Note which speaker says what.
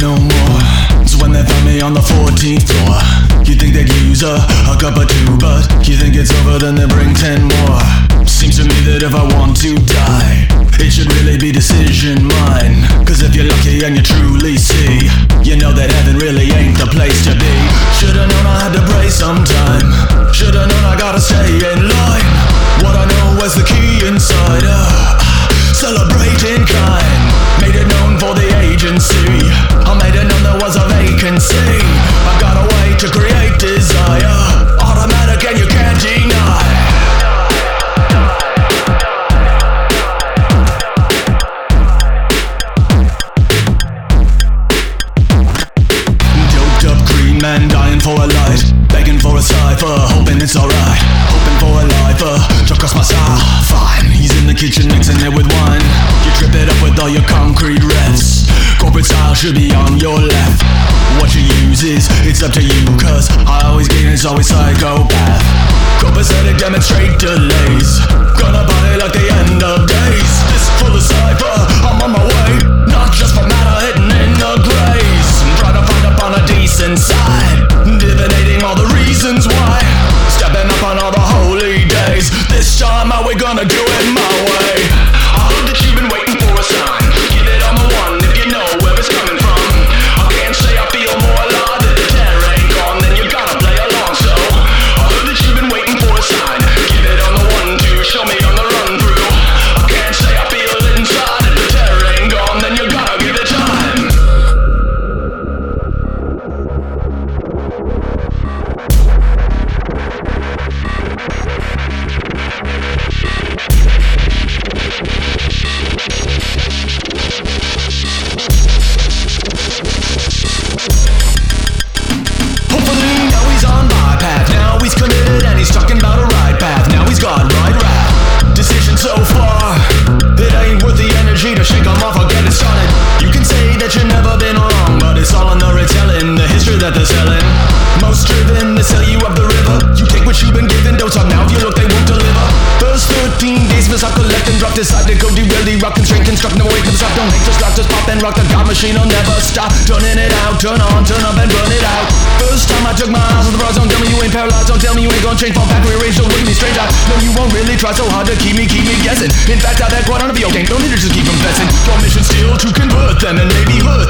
Speaker 1: no more. So when they found me on the 14th floor, you think they'd use a cup or two, but you think it's over, then they bring 10 more. Seems to me that if I want to die, it should really be decision mine. Cause if you're lucky and you truly see, you know that heaven really ain't the place to be. Should've known I had to pray sometime. Should've known I gotta stay in line. What I know was the key inside. Celebrate in kind. Made it known for the agency. I made it known there was a vacancy. I've got a way to create desire. Automatic and you can't deny. Doped up green man dying for a light, begging for a cipher, hoping it's alright. Hoping for a lifer to cross my side. Fine, he's in the kitchen mixing it with wine. You trip it up with all your concrete refs. Corporate style should be on your left. What you use is, it's up to you, cause I always gain, it's always psychopath. Copacetic demonstrate delays. Gonna party like the end of days. This full of cipher, I'm on my way. Not just for matter hitting in the grays. I'm trying to find up on a decent side, divinating all the reasons why. Stepping up on all the holy days. This time how we gonna do it my way. I heard that you've been waiting for a sign. Give it on the one if you know where it's coming from. I can't say I feel more alive. If the terror ain't gone, then you gotta play along. So I heard that you've been waiting for a sign. Give it on the one to show me on the run through. I can't say I feel it inside. If the terror ain't gone, then you gotta give it time. Committed and he's talking about a right path. Now he's gone right rap. Decision so far, it ain't worth the energy to shake him off or get it started. You can say that you've never been wrong, but it's all in the retelling, the history that they're selling. Most driven, they sell you up the river. You take what you've been given, don't talk now. If you look, they won't deliver. First 13 days, miss out, collect and drop. Decide to go derail, rock and straight, construct, no way to stop. Don't hate, just lock, just pop and rock. The God machine will never stop. Turning it out, turn on, turn up and burn it out. First time I took my eyes on the bras, don't tell me you ain't paralyzed. Don't tell me you ain't gonna change, fall back, rearrange, don't look at me strange. I know you won't really try so hard to keep me guessing. In fact, I've had quite on a video game, don't need to just keep confessing. Your mission still to convert them and maybe hurt